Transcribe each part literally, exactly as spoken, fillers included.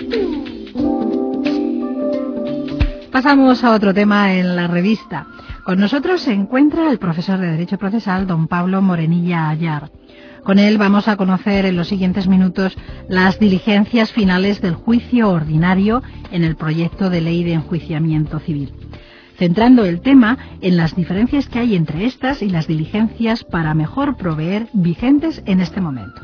Pasamos a otro tema en la revista. Con nosotros se encuentra el profesor de Derecho Procesal, don Pablo Morenilla Ayar. Con él vamos a conocer en los siguientes minutos las diligencias finales del juicio ordinario en el proyecto de ley de enjuiciamiento civil, centrando el tema en las diferencias que hay entre estas y las diligencias para mejor proveer vigentes en este momento.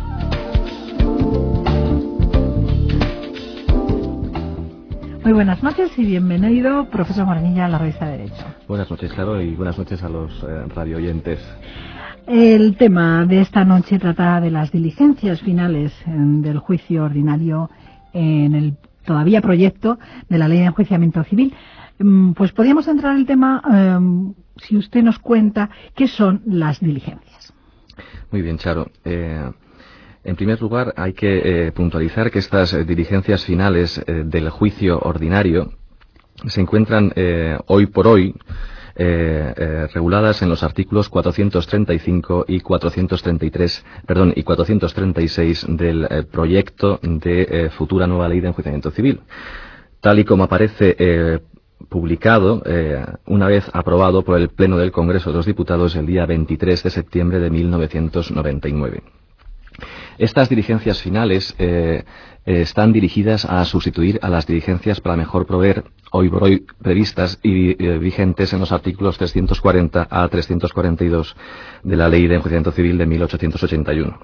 Muy buenas noches y bienvenido, profesor Morenilla, a la revista de Derecho. Buenas noches, Claro, y buenas noches a los eh, radioyentes. El tema de esta noche trata de las diligencias finales eh, del juicio ordinario en el todavía proyecto de la ley de enjuiciamiento civil. Pues podríamos entrar en el tema eh, si usted nos cuenta qué son las diligencias. Muy bien, Charo. Eh, en primer lugar, hay que eh, puntualizar que estas eh, diligencias finales eh, del juicio ordinario se encuentran eh, hoy por hoy Eh, eh, reguladas en los artículos cuatrocientos treinta y cinco y cuatrocientos treinta y tres, perdón, y cuatrocientos treinta y seis del eh, proyecto de eh, futura nueva ley de enjuiciamiento civil, tal y como aparece eh, publicado eh, una vez aprobado por el Pleno del Congreso de los Diputados el día veintitrés de septiembre de mil novecientos noventa y nueve. Estas diligencias finales eh, eh, están dirigidas a sustituir a las diligencias para mejor proveer hoy por hoy previstas y eh, vigentes en los artículos trescientos cuarenta a trescientos cuarenta y dos de la Ley de Enjuiciamiento Civil de mil ochocientos ochenta y uno.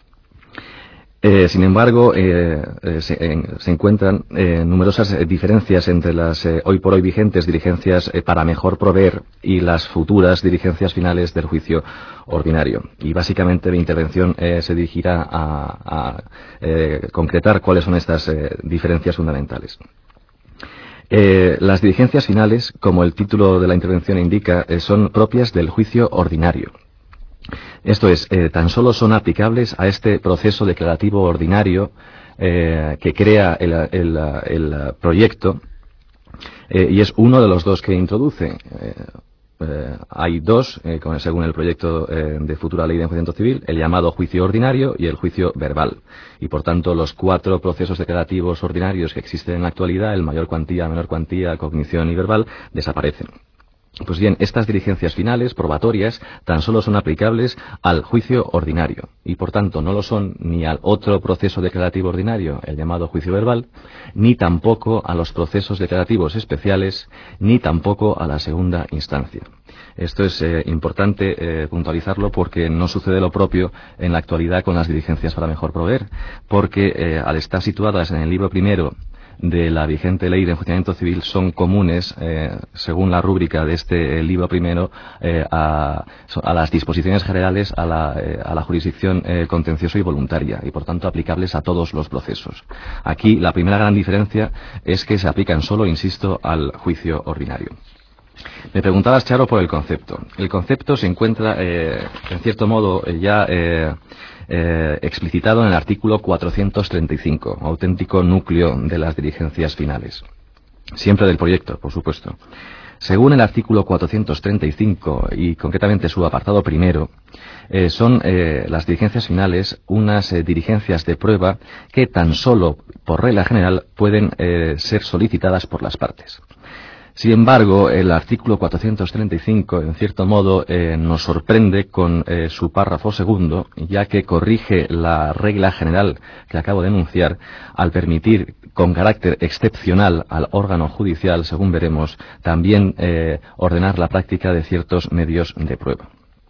Eh, sin embargo, eh, eh, se, en, se encuentran eh, numerosas eh, diferencias entre las eh, hoy por hoy vigentes diligencias eh, para mejor proveer y las futuras diligencias finales del juicio ordinario. Y básicamente mi intervención eh, se dirigirá a, a eh, concretar cuáles son estas eh, diferencias fundamentales. Eh, las diligencias finales, como el título de la intervención indica, eh, son propias del juicio ordinario. Esto es, eh, tan solo son aplicables a este proceso declarativo ordinario eh, que crea el, el, el proyecto eh, y es uno de los dos que introduce. Eh, eh, hay dos, eh, según el proyecto eh, de futura ley de enjuiciamiento civil, el llamado juicio ordinario y el juicio verbal. Y por tanto los cuatro procesos declarativos ordinarios que existen en la actualidad, el mayor cuantía, menor cuantía, cognición y verbal, desaparecen. Pues bien, estas diligencias finales, probatorias, tan solo son aplicables al juicio ordinario y, por tanto, no lo son ni al otro proceso declarativo ordinario, el llamado juicio verbal, ni tampoco a los procesos declarativos especiales, ni tampoco a la segunda instancia. Esto es eh, importante eh, puntualizarlo porque no sucede lo propio en la actualidad con las diligencias para mejor proveer, porque eh, al estar situadas en el libro primero de la vigente ley de enjuiciamiento civil son comunes, eh, según la rúbrica de este eh, libro primero, eh, a, a las disposiciones generales, a la, eh, a la jurisdicción eh, contencioso y voluntaria, y por tanto aplicables a todos los procesos. Aquí la primera gran diferencia es que se aplican solo, insisto, al juicio ordinario. Me preguntabas, Charo, por el concepto. El concepto se encuentra, eh, en cierto modo, eh, ya eh, eh, explicitado en el artículo cuatrocientos treinta y cinco, auténtico núcleo de las diligencias finales. Siempre del proyecto, por supuesto. Según el artículo cuatrocientos treinta y cinco, y concretamente su apartado primero, eh, son eh, las diligencias finales unas eh, diligencias de prueba que tan solo, por regla general, pueden eh, ser solicitadas por las partes. Sin embargo, el artículo cuatrocientos treinta y cinco, en cierto modo, eh, nos sorprende con eh, su párrafo segundo, ya que corrige la regla general que acabo de enunciar al permitir, con carácter excepcional al órgano judicial, según veremos, también eh, ordenar la práctica de ciertos medios de prueba.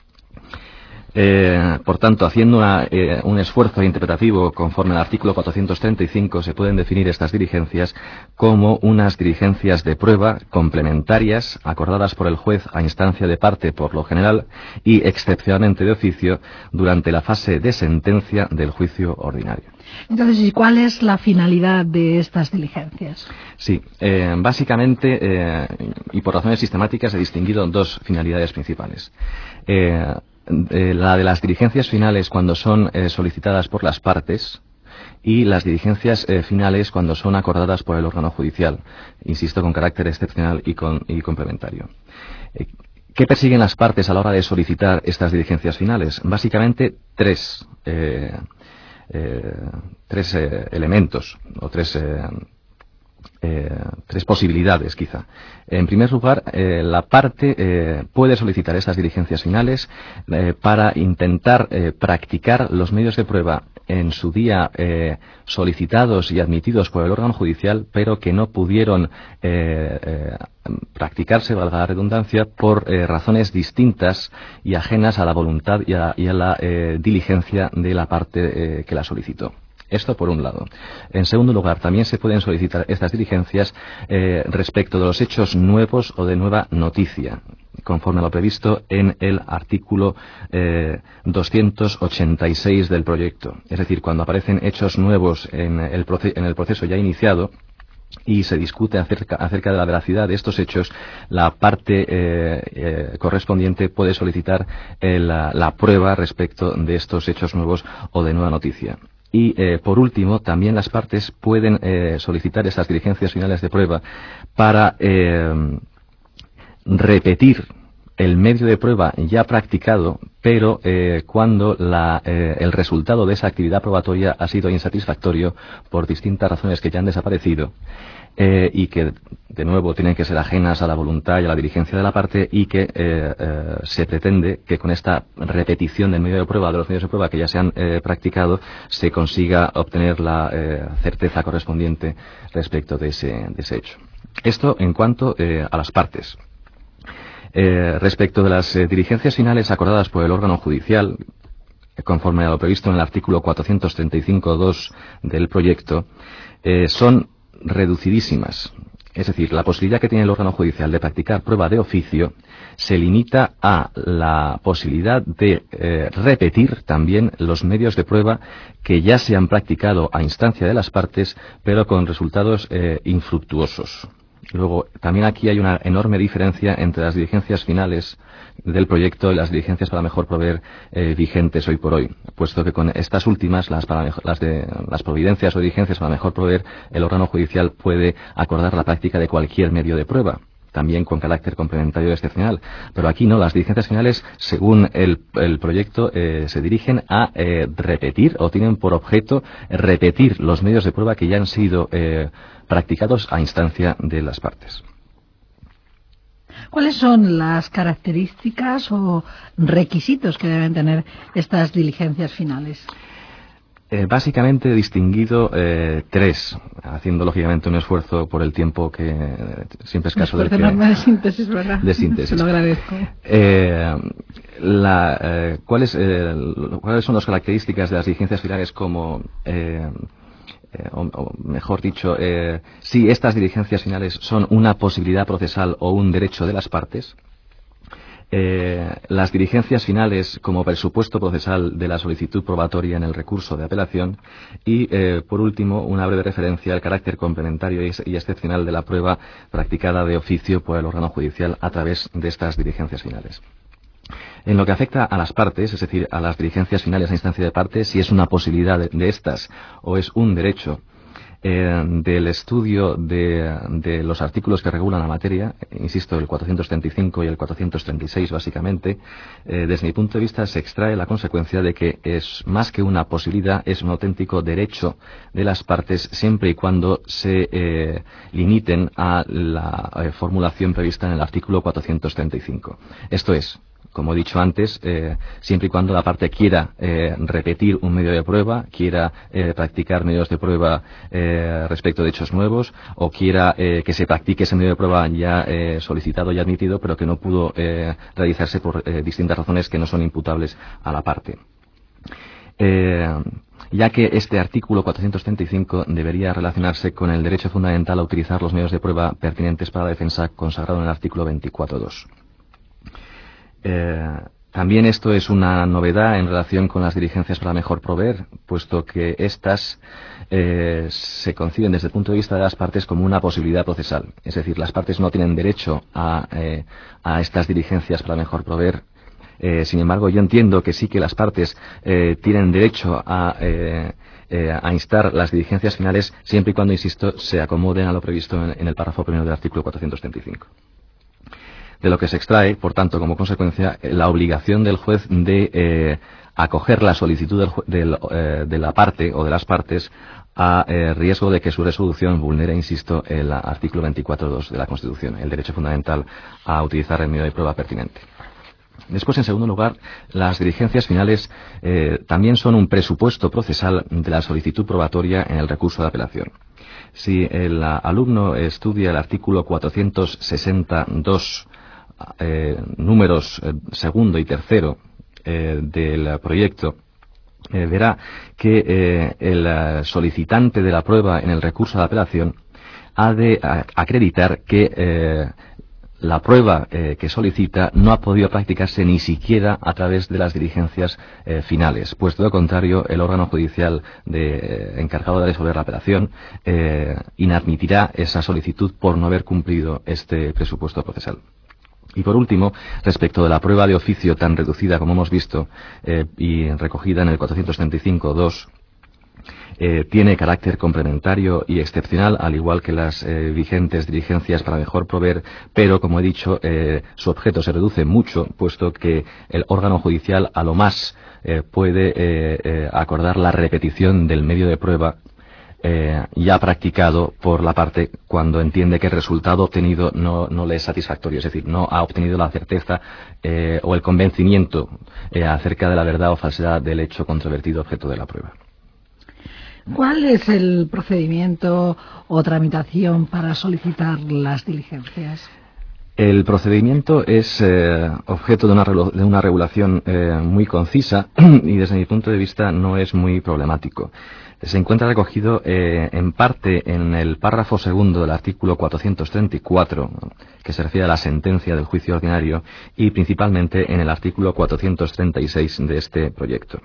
Eh, por tanto, haciendo una, eh, un esfuerzo interpretativo conforme al artículo cuatrocientos treinta y cinco, se pueden definir estas diligencias como unas diligencias de prueba complementarias acordadas por el juez a instancia de parte por lo general y excepcionalmente de oficio durante la fase de sentencia del juicio ordinario. Entonces, ¿y cuál es la finalidad de estas diligencias? Sí, eh, básicamente, eh, y por razones sistemáticas, he distinguido dos finalidades principales. Eh, Eh, la de las diligencias finales cuando son eh, solicitadas por las partes y las diligencias eh, finales cuando son acordadas por el órgano judicial, insisto, con carácter excepcional y, con, y complementario. Eh, ¿Qué persiguen las partes a la hora de solicitar estas diligencias finales? Básicamente tres, eh, eh, tres eh, elementos o tres eh, Eh, tres posibilidades, quizá. En primer lugar, eh, la parte eh, puede solicitar estas diligencias finales eh, para intentar eh, practicar los medios de prueba en su día eh, solicitados y admitidos por el órgano judicial, pero que no pudieron eh, eh, practicarse, valga la redundancia, por eh, razones distintas y ajenas a la voluntad y a, y a la eh, diligencia de la parte eh, que la solicitó. Esto por un lado. En segundo lugar, también se pueden solicitar estas diligencias eh, respecto de los hechos nuevos o de nueva noticia, conforme a lo previsto en el artículo eh, doscientos ochenta y seis del proyecto. Es decir, cuando aparecen hechos nuevos en el, proce- en el proceso ya iniciado y se discute acerca, acerca de la veracidad de estos hechos, la parte eh, eh, correspondiente puede solicitar eh, la, la prueba respecto de estos hechos nuevos o de nueva noticia. Y, eh, por último, también las partes pueden eh, solicitar estas diligencias finales de prueba para eh, repetir el medio de prueba ya practicado, pero eh, cuando la, eh, el resultado de esa actividad probatoria ha sido insatisfactorio por distintas razones que ya han desaparecido. Eh, y que, de nuevo, tienen que ser ajenas a la voluntad y a la diligencia de la parte, y que eh, eh, se pretende que con esta repetición del medio de prueba, de los medios de prueba que ya se han eh, practicado, se consiga obtener la eh, certeza correspondiente respecto de ese, de ese hecho. Esto en cuanto eh, a las partes. Eh, respecto de las eh, diligencias finales acordadas por el órgano judicial, conforme a lo previsto en el artículo cuatrocientos treinta y cinco punto dos del proyecto, eh, son reducidísimas. Es decir, la posibilidad que tiene el órgano judicial de practicar prueba de oficio se limita a la posibilidad de eh, repetir también los medios de prueba que ya se han practicado a instancia de las partes, pero con resultados eh, infructuosos. Luego, también aquí hay una enorme diferencia entre las diligencias finales del proyecto y las diligencias para mejor proveer eh, vigentes hoy por hoy, puesto que con estas últimas, las, para mejor, las, de, las providencias o diligencias para mejor proveer, el órgano judicial puede acordar la práctica de cualquier medio de prueba, también con carácter complementario y excepcional. Pero aquí no, las diligencias finales, según el, el proyecto, eh, se dirigen a eh, repetir o tienen por objeto repetir los medios de prueba que ya han sido eh, practicados a instancia de las partes. ¿Cuáles son las características o requisitos que deben tener estas diligencias finales? Eh, básicamente he distinguido eh, tres, haciendo lógicamente un esfuerzo por el tiempo que eh, siempre es caso del que... de síntesis, ¿verdad? De síntesis. Se lo agradezco. Eh, la, eh, ¿cuáles, eh, ¿Cuáles son las características de las diligencias finales como... Eh, Eh, o, o mejor dicho, eh, si estas diligencias finales son una posibilidad procesal o un derecho de las partes? Eh, las diligencias finales como presupuesto procesal de la solicitud probatoria en el recurso de apelación y, eh, por último, una breve referencia al carácter complementario y, y excepcional de la prueba practicada de oficio por el órgano judicial a través de estas diligencias finales. En lo que afecta a las partes, es decir, a las diligencias finales a instancia de partes, si es una posibilidad de, de estas o es un derecho, eh, del estudio de, de los artículos que regulan la materia, insisto, el cuatrocientos treinta y cinco y el cuatrocientos treinta y seis básicamente, eh, desde mi punto de vista se extrae la consecuencia de que es más que una posibilidad, es un auténtico derecho de las partes siempre y cuando se eh, limiten a la eh, formulación prevista en el artículo cuatrocientos treinta y cinco. Esto es, como he dicho antes, eh, siempre y cuando la parte quiera eh, repetir un medio de prueba, quiera eh, practicar medios de prueba eh, respecto de hechos nuevos, o quiera eh, que se practique ese medio de prueba ya eh, solicitado y admitido, pero que no pudo eh, realizarse por eh, distintas razones que no son imputables a la parte. Eh, ya que este artículo cuatrocientos treinta y cinco debería relacionarse con el derecho fundamental a utilizar los medios de prueba pertinentes para la defensa consagrado en el artículo veinticuatro punto dos. Eh, también esto es una novedad en relación con las diligencias para mejor proveer, puesto que estas eh, se conciben desde el punto de vista de las partes como una posibilidad procesal. Es decir, las partes no tienen derecho a, eh, a estas diligencias para mejor proveer. Eh, sin embargo, yo entiendo que sí que las partes eh, tienen derecho a, eh, eh, a instar las diligencias finales siempre y cuando, insisto, se acomoden a lo previsto en, en el párrafo primero del artículo cuatrocientos treinta y cinco. De lo que se extrae, por tanto, como consecuencia, la obligación del juez de eh, acoger la solicitud del, del, eh, de la parte o de las partes a eh, riesgo de que su resolución vulnere, insisto, el artículo veinticuatro punto dos de la Constitución, el derecho fundamental a utilizar el medio de prueba pertinente. Después, en segundo lugar, las diligencias finales eh, también son un presupuesto procesal de la solicitud probatoria en el recurso de apelación. Si el alumno estudia el artículo cuatrocientos sesenta punto dos, eh, números eh, segundo y tercero eh, del proyecto, eh, verá que eh, el solicitante de la prueba en el recurso de apelación ha de a, acreditar que eh, la prueba eh, que solicita no ha podido practicarse ni siquiera a través de las diligencias eh, finales, pues de lo contrario el órgano judicial de, eh, encargado de resolver la apelación eh, inadmitirá esa solicitud por no haber cumplido este presupuesto procesal. Y por último, respecto de la prueba de oficio tan reducida como hemos visto eh, y recogida en el cuatrocientos treinta y cinco punto dos, Eh, tiene carácter complementario y excepcional, al igual que las eh, vigentes diligencias para mejor proveer, pero, como he dicho, eh, su objeto se reduce mucho, puesto que el órgano judicial a lo más eh, puede eh, eh, acordar la repetición del medio de prueba eh, ya practicado por la parte cuando entiende que el resultado obtenido no, no le es satisfactorio, es decir, no ha obtenido la certeza eh, o el convencimiento eh, acerca de la verdad o falsedad del hecho controvertido objeto de la prueba. ¿Cuál es el procedimiento o tramitación para solicitar las diligencias? El procedimiento es eh, objeto de una, de una regulación eh, muy concisa y desde mi punto de vista no es muy problemático. Se encuentra recogido eh, en parte en el párrafo segundo del artículo cuatrocientos treinta y cuatro, que se refiere a la sentencia del juicio ordinario, y principalmente en el artículo cuatrocientos treinta y seis de este proyecto.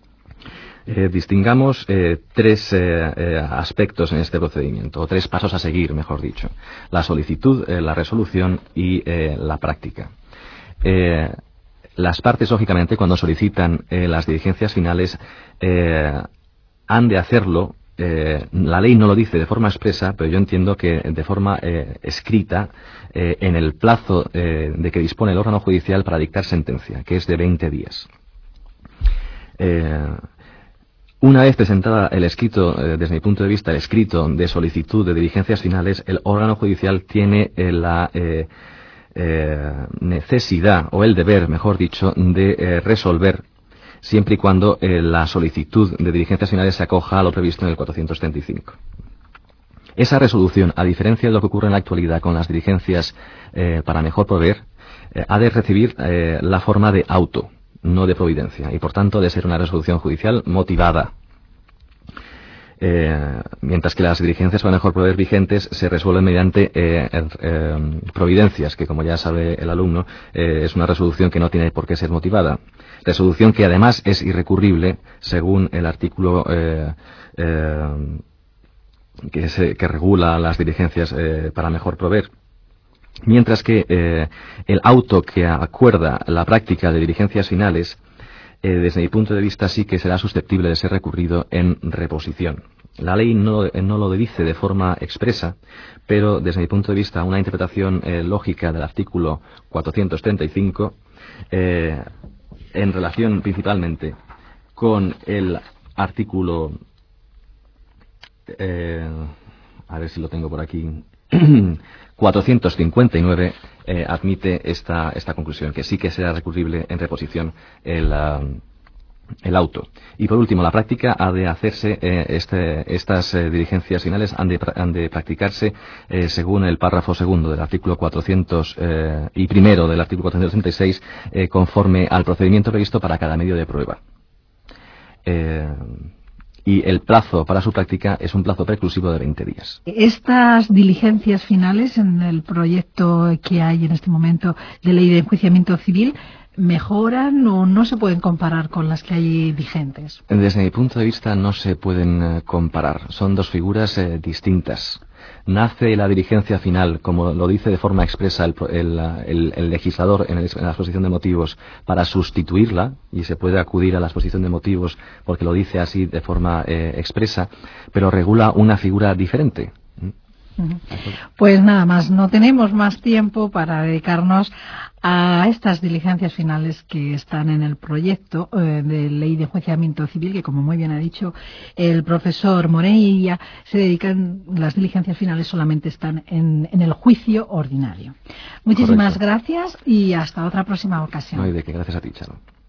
Eh, distingamos eh, tres eh, eh, aspectos en este procedimiento, o tres pasos a seguir, mejor dicho: la solicitud, eh, la resolución y eh, la práctica. Eh, las partes, lógicamente, cuando solicitan eh, las diligencias finales, eh, han de hacerlo. Eh, la ley no lo dice de forma expresa, pero yo entiendo que de forma eh, escrita, eh, en el plazo eh, de que dispone el órgano judicial para dictar sentencia, que es de veinte días. Eh, Una vez presentada el escrito, eh, desde mi punto de vista, el escrito de solicitud de diligencias finales, el órgano judicial tiene eh, la eh, eh, necesidad, o el deber, mejor dicho, de eh, resolver, siempre y cuando eh, la solicitud de diligencias finales se acoja a lo previsto en el cuatrocientos treinta y cinco. Esa resolución, a diferencia de lo que ocurre en la actualidad con las diligencias eh, para mejor proveer, eh, ha de recibir eh, la forma de auto, no de providencia, y por tanto de ser una resolución judicial motivada. Eh, mientras que las diligencias para mejor proveer vigentes se resuelven mediante eh, eh, providencias, que, como ya sabe el alumno, eh, es una resolución que no tiene por qué ser motivada. Resolución que además es irrecurrible según el artículo eh, eh, que, se, que regula las diligencias eh, para mejor proveer. Mientras que eh, el auto que acuerda la práctica de diligencias finales, eh, desde mi punto de vista, sí que será susceptible de ser recurrido en reposición. La ley no, no lo dice de forma expresa, pero desde mi punto de vista una interpretación eh, lógica del artículo cuatrocientos treinta y cinco, eh, en relación principalmente con el artículo, eh, a ver si lo tengo por aquí, cuatrocientos cincuenta y nueve, eh, admite esta, esta conclusión, que sí que será recurrible en reposición el, uh, el auto. Y por último, la práctica ha de hacerse, eh, este, estas eh, diligencias finales han de, han de practicarse eh, según el párrafo segundo del artículo cuatrocientos eh, y primero del artículo cuatrocientos treinta y seis, eh, conforme al procedimiento previsto para cada medio de prueba. Eh, y el plazo para su práctica es un plazo preclusivo de veinte días. Estas diligencias finales en el proyecto que hay en este momento de ley de enjuiciamiento civil, ¿mejoran o no se pueden comparar con las que hay vigentes? Desde mi punto de vista no se pueden eh, comparar. Son dos figuras eh, distintas. Nace la diligencia final, como lo dice de forma expresa el, el, el, el legislador en, el, en la exposición de motivos, para sustituirla, y se puede acudir a la exposición de motivos porque lo dice así de forma eh, expresa, pero regula una figura diferente. Pues nada más, no tenemos más tiempo para dedicarnos a estas diligencias finales que están en el proyecto eh, de ley de enjuiciamiento civil, que como muy bien ha dicho el profesor Morenilla, se dedican, las diligencias finales solamente están en, en el juicio ordinario. Muchísimas Correcto. gracias y hasta otra próxima ocasión. No hay de qué, gracias a ti, Charo.